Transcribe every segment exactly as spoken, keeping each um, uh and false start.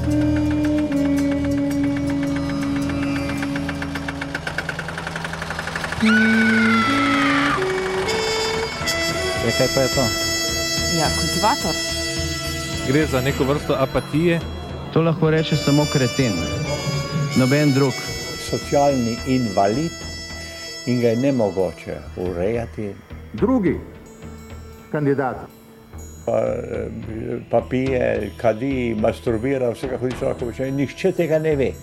Ja, kaj pa je to? Ja, kultivator. Gre za neko vrsto apatije. To lahko reče samo kreten. Noben drug. Socialni invalid in ga je nemogoče urejati. Drugi kandidat. Pa, pa pije, kadi, masturbira, vse kako nič lahko počne. Nihče tega ne ve.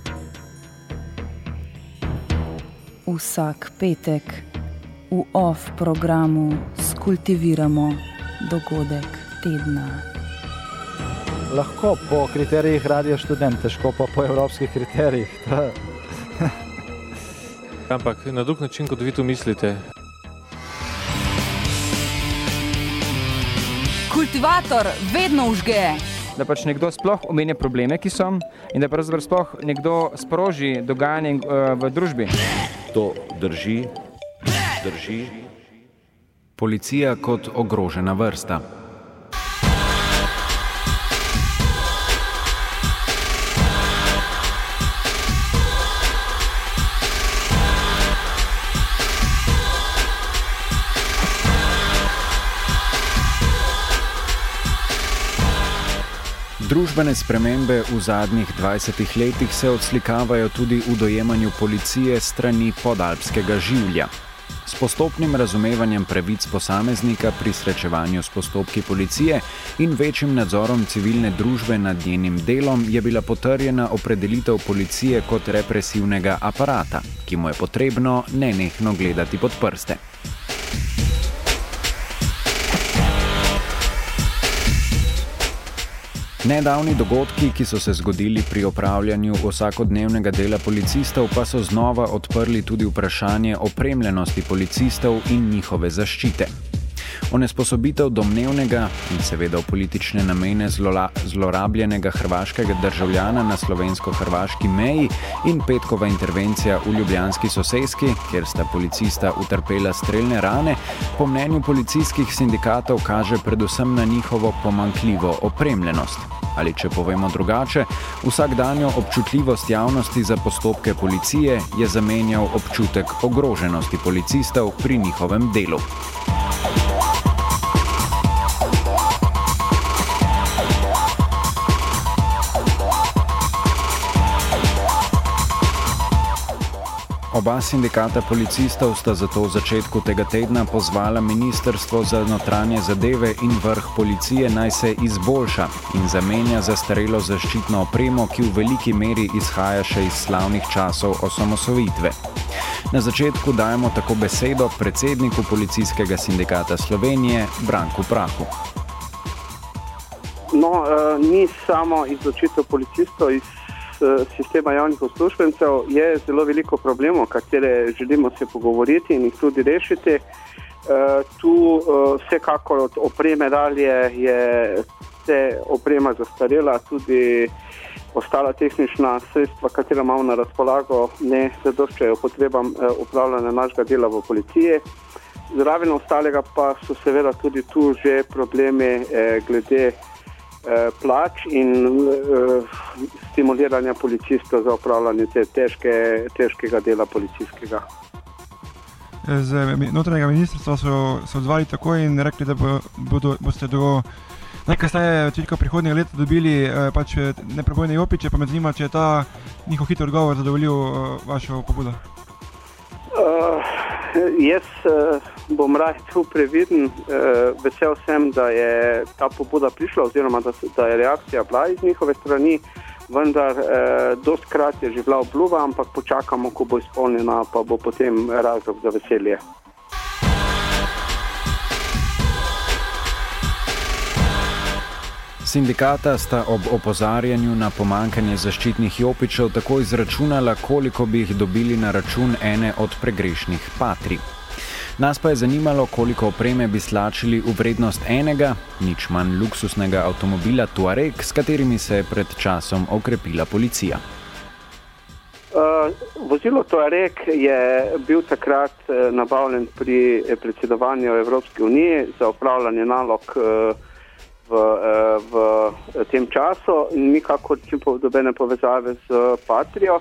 Vsak petek v off programu skultiviramo dogodek tedna. Lahko po kriterijih Radio Študent, težko pa po evropskih kriterijih. Ampak na drug način, kot vi to mislite. Kultivator vedno vžge. Da pač nekdo sploh omenja probleme, ki so, in da pravzaprav sploh nekdo sproži dogajanje v družbi. To drži, drži. Policija kot ogrožena vrsta. Družbene spremembe v zadnjih dvajsetih letih se odslikavajo tudi v dojemanju policije strani podalpskega življa. S postopnim razumevanjem pravic posameznika pri srečevanju s postopki policije in večjim nadzorom civilne družbe nad njenim delom je bila potrjena opredelitev policije kot represivnega aparata, ki mu je potrebno nenehno gledati pod prste. Nedavni dogodki, ki so se zgodili pri opravljanju vsakodnevnega dela policistov, pa so znova odprli tudi vprašanje opremljenosti policistov in njihove zaščite. Onesposobitev domnevnega in seveda v politične namene zlola, zlorabljenega hrvaškega državljana na slovensko-hrvaški meji in petkova intervencija v ljubljanski soseski, kjer sta policista utrpela strelne rane, po mnenju policijskih sindikatov kaže predvsem na njihovo pomanjkljivo opremljenost. Ali če povemo drugače, vsakdanjo občutljivost javnosti za postopke policije je zamenjal občutek ogroženosti policistov pri njihovem delu. Oba sindikata policistov sta zato v začetku tega tedna pozvala Ministrstvo za notranje zadeve in vrh policije naj se izboljša in zamenja zastarelo zaščitno opremo, ki v veliki meri izhaja še iz slavnih časov osamosvojitve. Na začetku dajemo tako besedo predsedniku Policijskega sindikata Slovenije, Branku Prahu. No, ni samo izločitev policistov iz sistema javnih uslužbencev, je zelo veliko problemov, katere želimo se pogovoriti in jih tudi rešiti. Tu vsekakor od opreme dalje je vse oprema zastarela, tudi ostala tehnična sredstva, katera imamo na razpolago, ne zadoščajo potrebam upravljanja našega dela v policiji. Zraven ostalega pa so seveda tudi tu že problemi glede plač in uh, stimuliranja policistov za upravljanje te težke, težkega dela policijskega. Z notranjega ministrstva so se odzvali tako in rekli, da bo, bodo, boste do najkasneje prihodnjega leta dobili eh, pač neprebojne jopiče, pa me zanima, če je ta njihov hiter odgovor zadovoljil uh, vašo pobudo. Uh, jaz uh, bom raje tu previden, uh, vesel sem, da je ta pobuda prišla oziroma da, da je reakcija bila iz njihove strani, vendar uh, dostkrat je že bila obljuba, ampak počakamo, ko bo izpolnjena, pa bo potem razlog za veselje. Sindikata sta ob opozarjanju na pomankanje zaščitnih jopičev tako izračunala, koliko bi jih dobili na račun ene od pregrešnih patrij. Nas pa je zanimalo, koliko opreme bi slačili v vrednost enega, nič manj luksusnega avtomobila Tuareg, s katerimi se je pred časom okrepila policija. Uh, vozilo Tuareg je bil takrat uh, nabavljen pri predsedovanju Evropske unije za opravljanje nalog uh, V, v tem času in nikakor dobene povezave z Patrijo.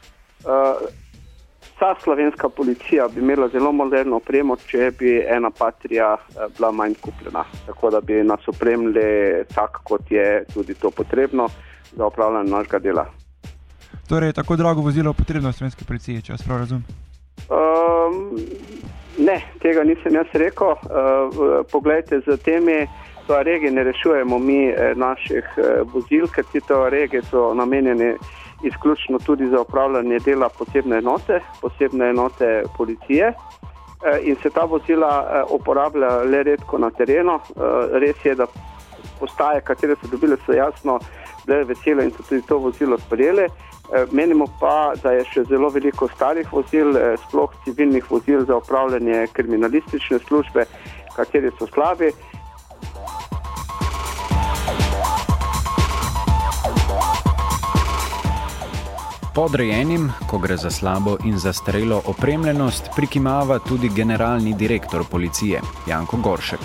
Vsa slovenska policija bi imela zelo moderno opremo, če bi ena Patrija bila manj kupljena. Tako da bi nas opremili tak, kot je tudi to potrebno za opravljanje našega dela. Torej, tako drago vozilo potrebno v slovenski policiji, če vas prav razumem? Um, ne, tega nisem jaz rekel. Uh, poglejte, z temi Touaregi ne rešujemo mi naših vozil, ker ti Touaregi so namenjeni izključno tudi za upravljanje dela posebne enote, posebne enote policije in se ta vozila uporablja le redko na terenu. Res je, da postaje, katere so dobile, so jasno bile vesele in so tudi to vozilo sprejeli. Menimo pa, da je še zelo veliko starih vozil, sploh civilnih vozil za upravljanje kriminalistične službe, kateri so slabi. Podrejenim, ko gre za slabo in zastarelo opremljenost, prikimava tudi generalni direktor policije, Janko Goršek.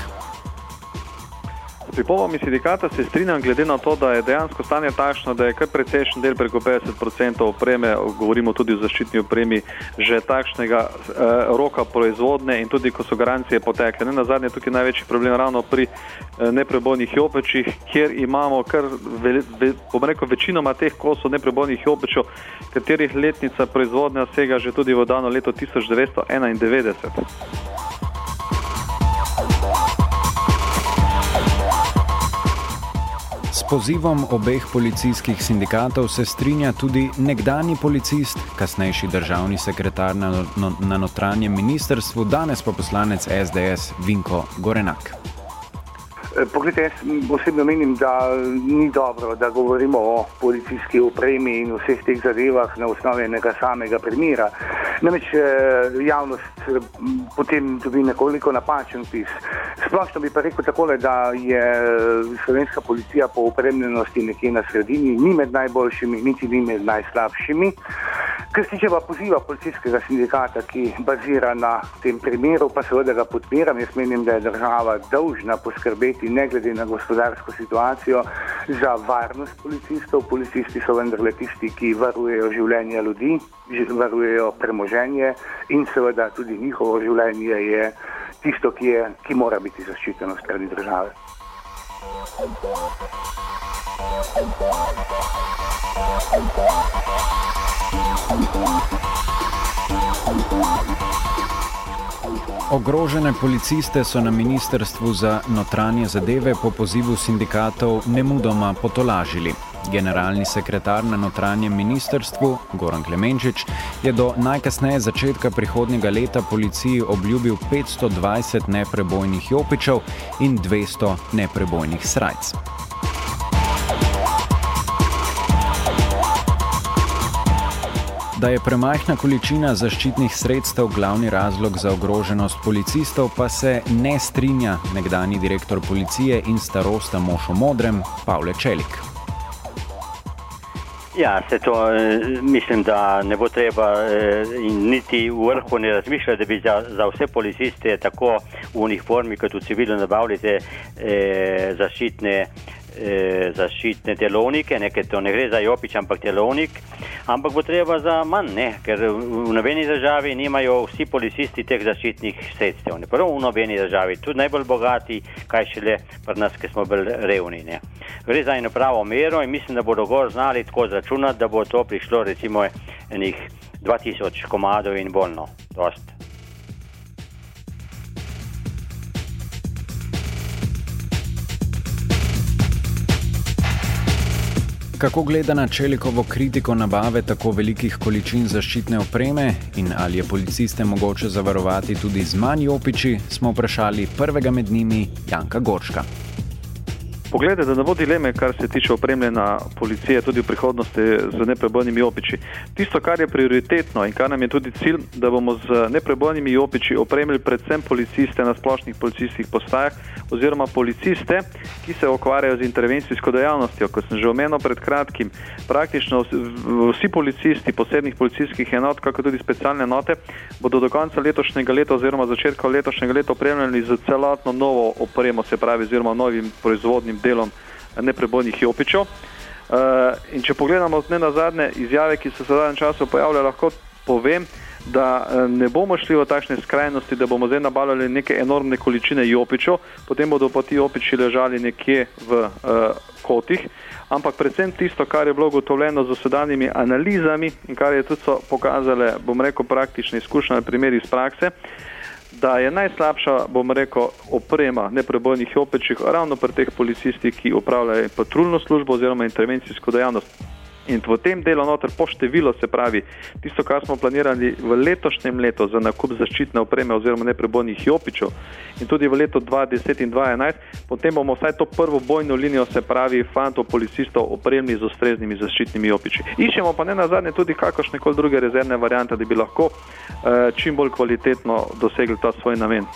S pripombami sindikata se strinjam glede na to, da je dejansko stanje takšno, da je kar precejšen del, preko petdeset procentov opreme, govorimo tudi o zaščitni opremi, že takšnega eh, roka proizvodne in tudi ko so garancije potekle. Ne nazadnje tukaj največji problem ravno pri eh, neprebojnih jopečih, kjer imamo kar ve, ve, bom rekel, večinoma teh kosov neprebojnih jopečov, katerih letnica proizvodnja sega že tudi v dano leto tisoč devetsto enaindevetdeset. S pozivom obeh policijskih sindikatov se strinja tudi nekdanji policist, kasnejši državni sekretar na, no, na notranjem ministrstvu, danes pa poslanec S D S Vinko Gorenak. Poglejte, jaz osebno menim, da ni dobro, da govorimo o policijski opremi in vseh teh zadevah na osnovi enega samega primera. Namreč javnost potem dobi nekoliko napačen vtis. Splošno bi pa rekel takole, da je slovenska policija po opremljenosti nekje na sredini, ni med najboljšimi, niti ni med najslabšimi. Kar se tiče pa poziva policijskega sindikata, ki bazira na tem primeru, pa seveda ga podpiram. Jaz menim, da je država dolžna poskrbeti ne glede na gospodarsko situacijo za varnost policistov. Policisti so vendarle tisti, ki varujejo življenja ljudi, varujejo premoženje in seveda tudi njihovo življenje je tisto, ki, je, ki mora biti zaščiteno strani države. Ogrožene policiste so na Ministrstvu za notranje zadeve po pozivu sindikatov nemudoma potolažili. Generalni sekretar na notranjem ministrstvu, Goran Klemenčič, je do najkasneje začetka prihodnjega leta policiji obljubil petsto dvajset neprebojnih jopičev in dvesto neprebojnih srajc. Da je premajhna količina zaščitnih sredstev glavni razlog za ogroženost policistov, pa se ne strinja nekdanji direktor policije in starosta mož v modrem, Pavle Čelik. Ja, se to mislim, da ne bo treba in niti v vrhu ne razmišljati, da bi za, za vse policiste tako v uniformi kot v civilno nabavili te eh, zaščitne zaščitne telovnike, ne, ker to ne gre za jopič, ampak telovnik, ampak bo treba za manj, ne, ker v nobeni državi nimajo vsi policisti teh zaščitnih sredstev, ne, prvo v nobeni državi, tudi najbolj bogati, kaj šele pri nas, ki smo bolj revni, ne. Gre za eno pravo mero in mislim, da bodo gor znali tako zračunati, da bo to prišlo recimo enih dva tisoč komadov in bolno, dost. Kako gleda na Čelikovo kritiko nabave tako velikih količin zaščitne opreme in ali je policiste mogoče zavarovati tudi z manj jopiči, smo vprašali prvega med njimi, Janka Gorška. Poglejte, da ne bo dileme, kar se tiče opremljena policije tudi v prihodnosti z neprebojnimi jopiči. Tisto, kar je prioritetno in kar nam je tudi cilj, da bomo z neprebojnimi jopiči opremili predvsem policiste na splošnih policijskih postajah oziroma policiste, ki se ukvarjajo z intervencijsko dejavnostjo. Kot sem že omenil pred kratkim, praktično vsi policisti posebnih policijskih enot, kako tudi specialne enote, bodo do konca letošnjega leta oziroma začetka letošnjega leta opremljeni z celotno novo opremo, se pravi oziroma novim proizvodnim delom neprebojnih jopičev. In če pogledamo ne nazadnje izjave, ki so se v zadnjem času pojavljale, lahko povem, da ne bomo šli v takšne skrajnosti, da bomo zdaj nabavljali neke enormne količine jopičev, potem bodo pa ti jopiči ležali nekje v uh, kotih, ampak predvsem tisto, kar je bilo ugotovljeno z dosedanjimi analizami in kar je tudi so pokazale, bom rekel, praktične izkušnje na primeri iz prakse, da je najslabša, bom rekel, oprema neprebojnih jopičih ravno pri teh policistih, ki upravljajo patruljno službo oziroma intervencijsko dejavnost. In v tem delu noter po število, se pravi, tisto, kar smo planirali v letošnjem letu za nakup zaščitne opreme oziroma neprebojnih jopičev in tudi v letu dva tisoč deset in dva tisoč enajst, potem bomo vsaj to prvo bojno linijo, se pravi, fantov, policistov opremili z ustreznimi zaščitnimi jopiči. Iščemo pa ne nazadnje tudi kakršne koli druge rezervne variante, da bi lahko eh, čim bolj kvalitetno dosegli ta svoj namen.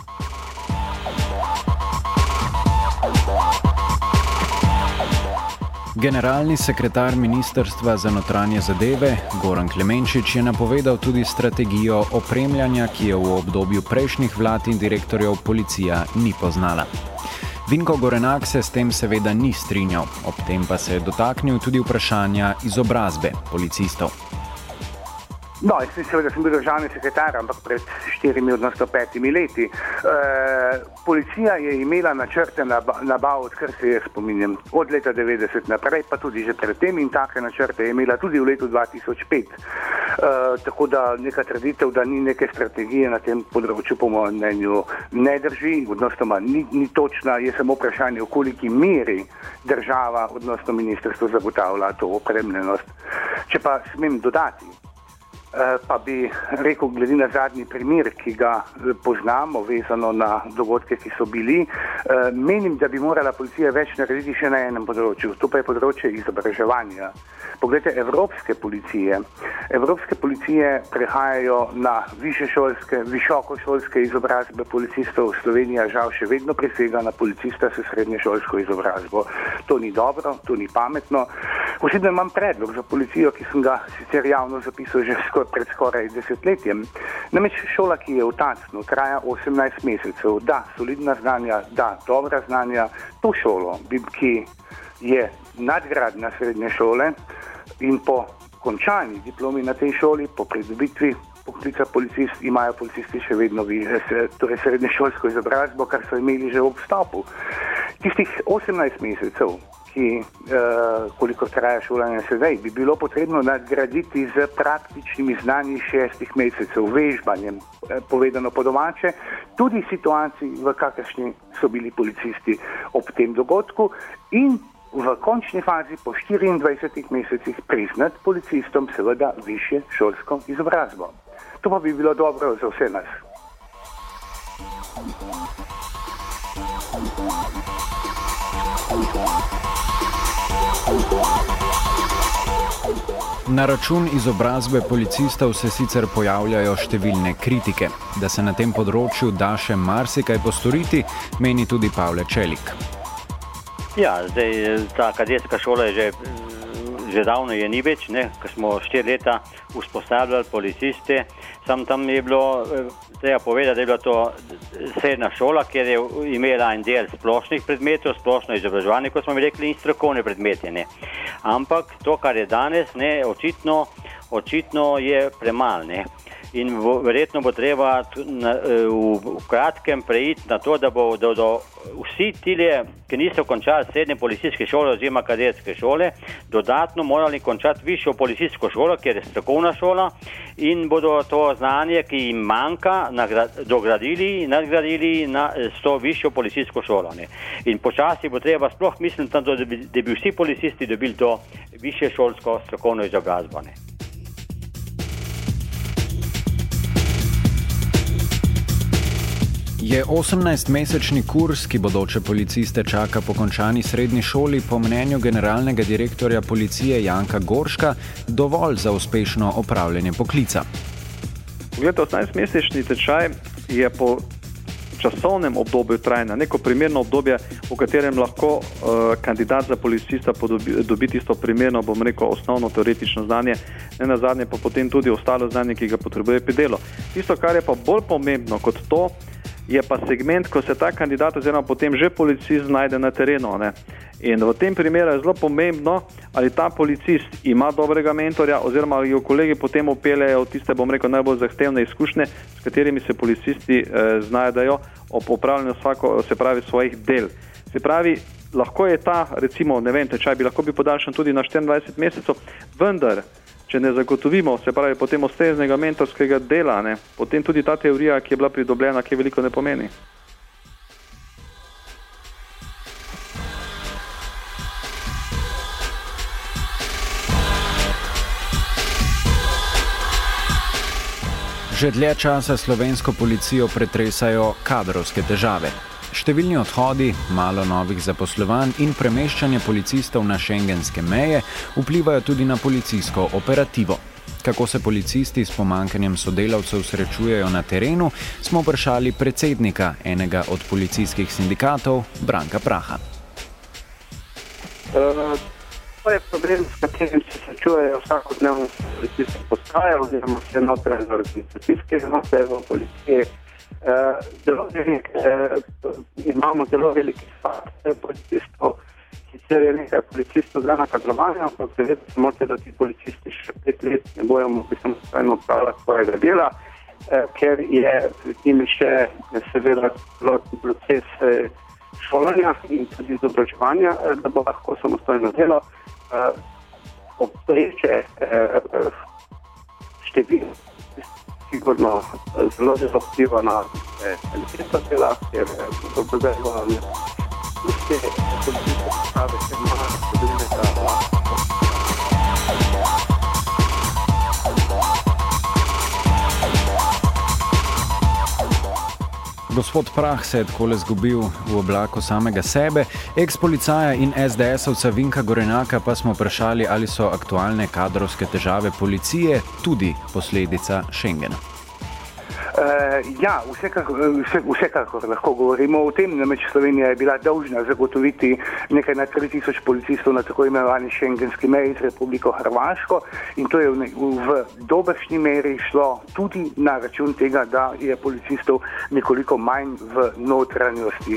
Generalni sekretar Ministrstva za notranje zadeve Goran Klemenčič je napovedal tudi strategijo opremljanja, ki je v obdobju prejšnjih vlad in direktorjev policija ni poznala. Vinko Gorenak se s tem seveda ni strinjal, ob tem pa se je dotaknil tudi vprašanja izobrazbe policistov. No, jaz seveda sem bil državni sekretar, ampak pred štirimi, odnosno petimi leti. E, policija je imela načrte nabav, odkar se jaz spominjam, od leta devetdeset naprej, pa tudi že pred tem, in take načrte je imela tudi v letu dva tisoč pet. E, tako da neka trditev, da ni neke strategije na tem področju, po mojem mnenju ne drži, odnosno ni, ni točna, je samo vprašanje, v koliki meri država, odnosno ministrstvo zagotavlja to opremljenost. Če pa smem dodati, pa bi rekel, glede na zadnji primer, ki ga poznamo, vezano na dogodke, ki so bili, menim, da bi morala policija več narediti še na enem področju. To pa je področje izobraževanja. Poglejte, evropske policije, evropske policije prehajajo na višješolske, visokošolske izobrazbe policistov. Slovenija žal še vedno presega na policista s srednješolsko izobrazbo. To ni dobro, to ni pametno. Osebno imam predlog za policijo, ki sem ga sicer javno zapisal že skor, pred skoraj desetletjem. Namreč šola, ki je v Tacnu, traja osemnajst mesecev, da solidna znanja, da dobra znanja, to šolo, ki je nadgradna srednje šole in po končani diplomi na tej šoli, po pridobitvi poklica policist, imajo policisti še vedno torej srednješolsko izobrazbo, kar so imeli že v obstopu. Tistih osemnajst mesecev, ki, eh, koliko traja šolanje sedaj, bi bilo potrebno nadgraditi z praktičnimi znanji šestih mesecev, vežbanjem, eh, povedano po domače, tudi situaciji, v kakršni so bili policisti ob tem dogodku, in v končni fazi po štiriindvajsetih mesecih priznati policistom seveda višje šolsko izobrazbo. To pa bi bilo dobro za vse nas. Na račun izobrazbe policistov se sicer pojavljajo številne kritike. Da se na tem področju da še marsikaj postoriti, meni tudi Pavle Čelik. Ja, zdaj ta kadetska šola je že, že davno je ni več, ne, ko smo štiri leta usposabljali policiste, sam tam je bilo, treba povedati, da je bila to srednja šola, kjer je imela en del splošnih predmetov, splošno izobraževanje, kot smo mi rekli, in strokovne predmete, ne. Ampak to, kar je danes, ne, očitno, očitno je premalo, ne. In verjetno bo treba na, v, v kratkem preiti na to, da bo do, do vsi tile, ki niso končali srednje policijske šole oziroma kadetske šole, dodatno morali končati višjo policijsko šolo, kjer je strokovna šola, in bodo to znanje, ki jim manjka, nagrad, dogradili, nadgradili na s to višjo policijsko šolo. Ne. In počasi bo treba sploh misliti, da bi, da bi vsi policisti dobili to višje šolsko strokovno izobrazbo. Ne. Je osemnajstmesečni kurs, ki bodoče policiste čaka po končani srednji šoli, po mnenju generalnega direktorja policije Janka Gorška, dovolj za uspešno opravljanje poklica? Glede, osemnajstmesečni tečaj je po časovnem obdobju trajna, neko primerno obdobje, v katerem lahko uh, kandidat za policista dobi, dobi tisto primerno, bom rekel, osnovno teoretično znanje, ne nazadnje pa potem tudi ostalo znanje, ki ga potrebuje pri delu. Tisto, kar je pa bolj pomembno kot to, je pa segment, ko se ta kandidat oziroma potem že policist znajde na terenu. Ne? In v tem primeru je zelo pomembno, ali ta policist ima dobrega mentorja oziroma jo kolegi potem upeljajo v tiste, bom rekel, najbolj zahtevne izkušnje, s katerimi se policisti eh, znajdejo ob opravljanju svako, se pravi, svojih del. Se pravi, lahko je ta, recimo, ne vem, tečaj bi lahko bi podaljšan tudi na štiriindvajset mesecev, vendar, če ne zagotovimo, se pravi, potem ustreznega mentorskega dela, ne, potem tudi ta teorija, ki je bila pridobljena, ki veliko ne pomeni. Že dlje časa slovensko policijo pretresajo kadrovske težave. Številni odhodi, malo novih zaposlovanj in premeščanje policistov na šengenske meje vplivajo tudi na policijsko operativo. Kako se policisti s pomanjkanjem sodelavcev srečujejo na terenu, smo vprašali predsednika enega od policijskih sindikatov, Branka Praha. Uh, to je problem, s katerim se srečujejo vsakodnevno policijske postaje oziroma vse notranje organizacijske enote v policiji. Uh, zelo velik, uh, imamo zelo veliki spad policistov, sicer je nekaj policistov za nakadrovanje, ampak seveda se morate, da ti policisti še pet let ne bojo mogli samostojno opravljati svojega dela, uh, ker je pred njimi še seveda celotni proces uh, šolanja in tudi izobraževanja, uh, da bo lahko samostojno delo. Uh, obstoječe uh, število sigurno zelo zelo vpliva na kvaliteto dela, ker dobro zdajva vse policijske postave se imajo številnega. Gospod Prah se je takole zgubil v oblaku samega sebe. Ex-policaja in es de esovca Vinka Gorenaka pa smo vprašali, ali so aktualne kadrovske težave policije tudi posledica Schengena. Uh, ja, vsekakor, vse, vsekakor lahko govorimo o tem, namreč Slovenija je bila dolžna zagotoviti nekaj na tri tisoč policistov na tako imenovani šengenski meji z Republiko Hrvaško in to je v, v dobršni meri šlo tudi na račun tega, da je policistov nekoliko manj v notranjosti.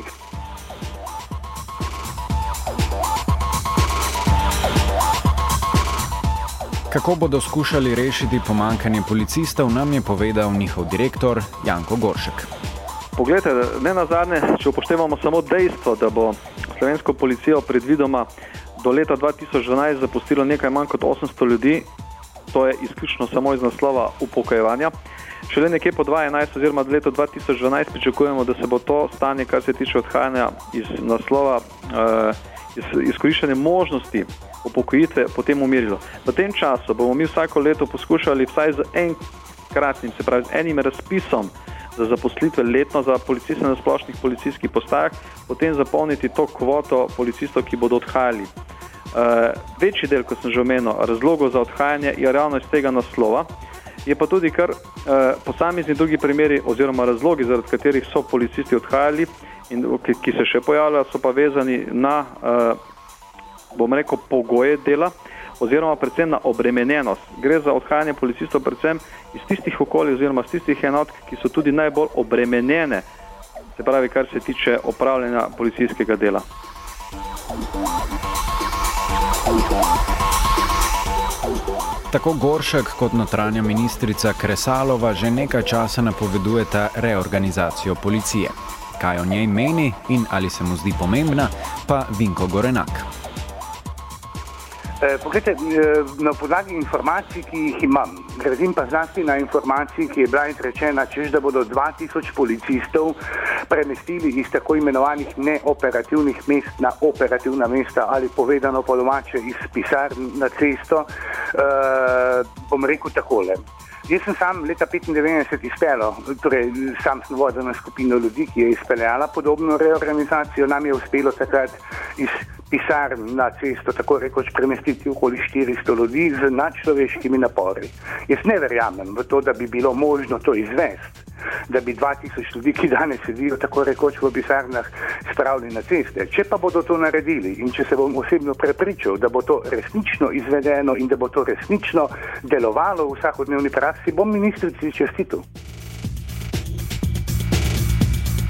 Kako bodo skušali rešiti pomanjkanje policistov, nam je povedal njihov direktor Janko Goršek. Poglejte, ne nazadnje, če upoštevamo samo dejstvo, da bo slovensko policijo predvidoma do leta dva tisoč dvanajst zapustilo nekaj manj kot osemsto ljudi, to je izključno samo iz naslova upokojevanja. Šele nekje po dva tisoč enajst oziroma do leta dva tisoč dvanajst pričakujemo, da se bo to stanje, kar se tiče odhajanja iz naslova uh, iz, izkoriščanja možnosti upokojitve potem umirilo. V tem času bomo mi vsako leto poskušali vsaj z enkratnim, se pravi z enim razpisom za zaposlitve letno za policiste na splošnih policijskih postajah, potem zapolniti to kvoto policistov, ki bodo odhajali. Uh, večji del, kot sem že omenil, razlogov za odhajanje je ravno iz tega naslova, je pa tudi kar uh, posamezni drugi primeri oziroma razlogi, zaradi katerih so policisti odhajali in ki, ki se še pojavljajo, so pa vezani na uh, bom rekel, pogoje dela oziroma predvsem na obremenjenost. Gre za odhajanje policistov predvsem iz tistih okolij oziroma iz tistih enot, ki so tudi najbolj obremenjene, se pravi, kar se tiče opravljanja policijskega dela. Tako Goršek kot notranja ministrica Kresalova že nekaj časa napovedujeta reorganizacijo policije. Kaj o njej meni in ali se mu zdi pomembna, pa Vinko Gorenak. Eh, Poglejte, na podlagi informacij, ki jih imam, gradim pa zlasti na informaciji, ki je bila izrečena, češ da bodo dva tisoč policistov premestili iz tako imenovanih neoperativnih mest na operativna mesta ali povedano po domače iz pisarn na cesto, eh, bom rekel takole. Jaz sem sam leta petindevetdeset izpeljal, torej sam sem vodil na skupino ljudi, ki je izpeljala podobno reorganizacijo. Nam je uspelo takrat iz pisarn na cesto tako rekoč premestiti okoli štiristo ljudi z nadčloveškimi napori. Jaz ne verjamem v to, da bi bilo možno to izvesti, da bi dva tisoč ljudi, ki danes sedijo tako rekoč v pisarnah, spravili na ceste. Če pa bodo to naredili in če se bom osebno prepričal, da bo to resnično izvedeno in da bo to resnično delovalo v vsakodnevni praksi, bom ministrici čestital.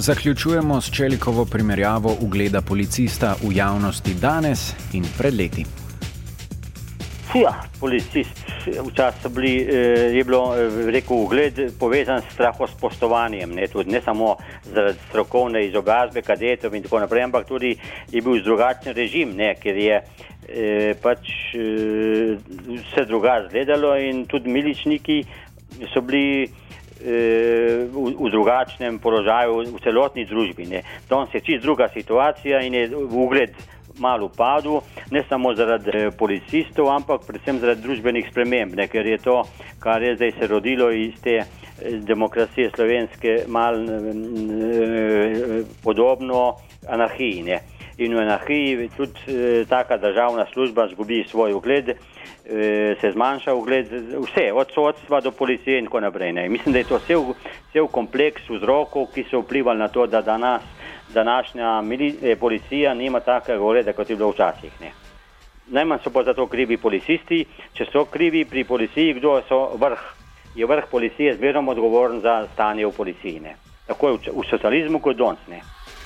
Zaključujemo s Čelikovo primerjavo ugleda policista v javnosti danes in pred leti. Ja, policist. Včasih je bilo, rekel, ugled povezan s strahospoštovanjem, ne, tudi ne samo zaradi strokovne izobrazbe kadetov in tako naprej, ampak tudi je bil drugačen režim, ne, ker je eh, pač eh, vse drugače gledalo in tudi miličniki so bili eh, v, v drugačnem položaju v celotni družbi. Ne. Danes je čisto druga situacija in je ugled malo upadel, ne samo zaradi policistov, ampak predvsem zaradi družbenih sprememb, ne, ker je to, kar je zdaj se rodilo iz te demokracije slovenske, malo eh, podobno anarhiji. Ne. In v anarhiji tudi eh, taka državna služba zgubi svoj ugled, eh, se zmanjša ugled, vse, od sodstva do policije in tako naprej. Ne. Mislim, da je to cel, cel kompleks vzrokov, ki so vplivali na to, da danes današnja policija nima takega ugleda, kot je bilo včasih. Ne. Najmanj so pa zato krivi policisti. Če so krivi pri policiji, kdo so vrh? Je vrh policije zmerom odgovoren za stanje v policiji. Ne. Tako je v, v socializmu kot danes. Ne.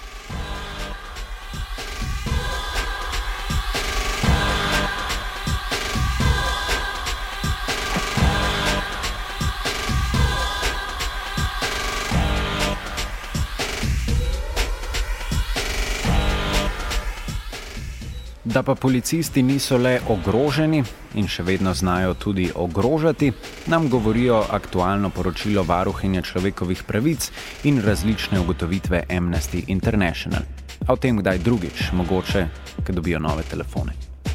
Da pa policisti niso le ogroženi in še vedno znajo tudi ogrožati, nam govorijo aktualno poročilo varuhinje človekovih pravic in različne ugotovitve Amnesty International. A o tem kdaj drugič, mogoče, ko dobijo nove telefone.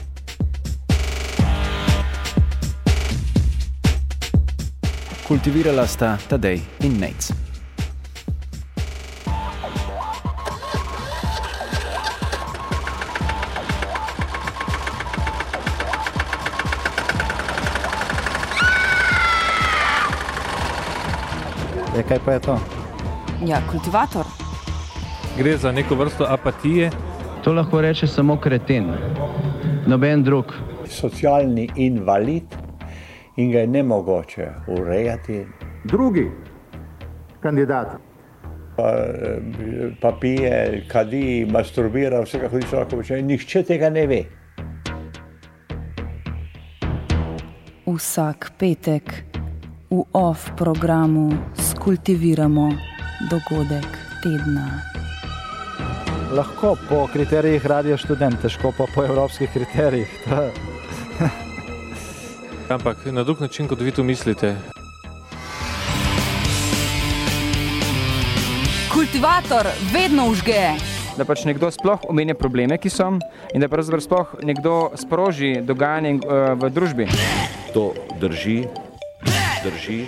Kultivirala sta Tadej in Nejc. Je, kaj pa je to? Ja, kultivator. Gre za neko vrsto apatije. To lahko reče samo kreten, noben drug. Socialni invalid in ga je nemogoče urejati. Drugi kandidat. Pa, pa pije, kadi, masturbira, vse kako niso lahko počne. Nihče tega ne ve. Vsak petek v off programu skultiviramo dogodek tedna. Lahko po kriterijih Radio Študent, težko pa po evropskih kriterijih. Ampak na drug način, kot vi to mislite. Kultivator vedno vžge. Da pač nekdo sploh omenja probleme, ki so, in da pravzaprav sploh nekdo sproži dogajanje v družbi. To drži. Drži.